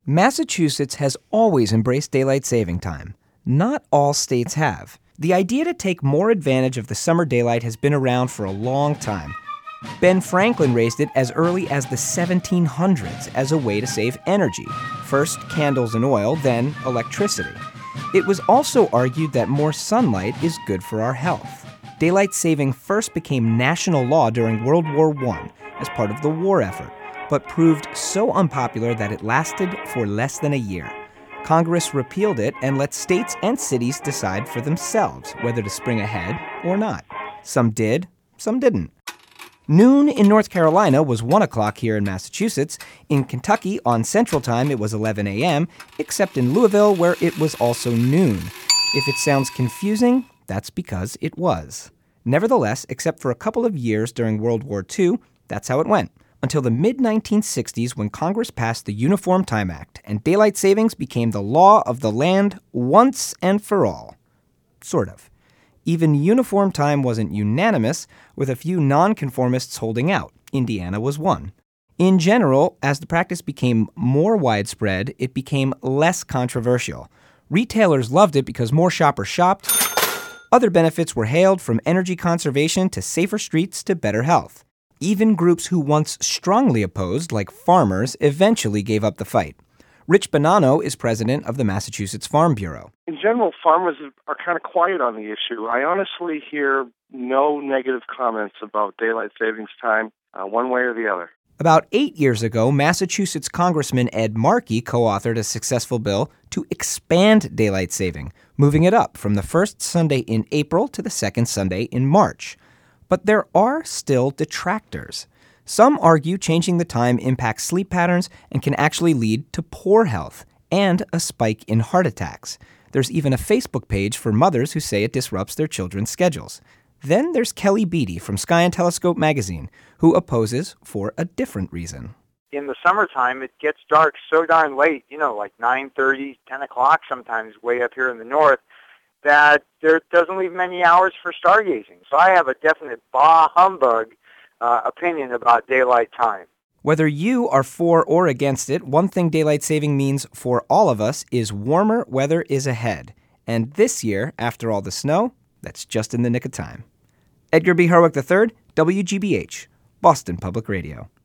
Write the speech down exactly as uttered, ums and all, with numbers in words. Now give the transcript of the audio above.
Massachusetts has always embraced daylight saving time. Not all states have. The idea to take more advantage of the summer daylight has been around for a long time. Ben Franklin raised it as early as the seventeen hundreds as a way to save energy. First candles and oil, then electricity. It was also argued that more sunlight is good for our health. Daylight saving first became national law during World War One as part of the war effort, but proved so unpopular that it lasted for less than a year. Congress repealed it and let states and cities decide for themselves whether to spring ahead or not. Some did, some didn't. Noon in North Carolina was one o'clock here in Massachusetts. In Kentucky, on Central Time, it was eleven a.m., except in Louisville, where it was also noon. If it sounds confusing, that's because it was. Nevertheless, except for a couple of years during World War Two, that's how it went. Until the mid nineteen sixties, when Congress passed the Uniform Time Act, and daylight savings became the law of the land once and for all. Sort of. Even uniform time wasn't unanimous, with a few nonconformists holding out. Indiana was one. In general, as the practice became more widespread, it became less controversial. Retailers loved it because more shoppers shopped. Other benefits were hailed, from energy conservation to safer streets to better health. Even groups who once strongly opposed, like farmers, eventually gave up the fight. Rich Bonanno is president of the Massachusetts Farm Bureau. In general, farmers are kind of quiet on the issue. I honestly hear no negative comments about daylight savings time, uh, one way or the other. About eight years ago, Massachusetts Congressman Ed Markey co-authored a successful bill to expand daylight saving, moving it up from the first Sunday in April to the second Sunday in March. But there are still detractors. Some argue changing the time impacts sleep patterns and can actually lead to poor health and a spike in heart attacks. There's even a Facebook page for mothers who say it disrupts their children's schedules. Then there's Kelly Beatty from Sky and Telescope magazine, who opposes for a different reason. In the summertime, it gets dark so darn late, you know, like nine thirty, ten o'clock sometimes way up here in the north, that there doesn't leave many hours for stargazing. So I have a definite bah humbug uh, opinion about daylight time. Whether you are for or against it, one thing daylight saving means for all of us is warmer weather is ahead. And this year, after all the snow, that's just in the nick of time. Edgar B. Herwick the third, W G B H, Boston Public Radio.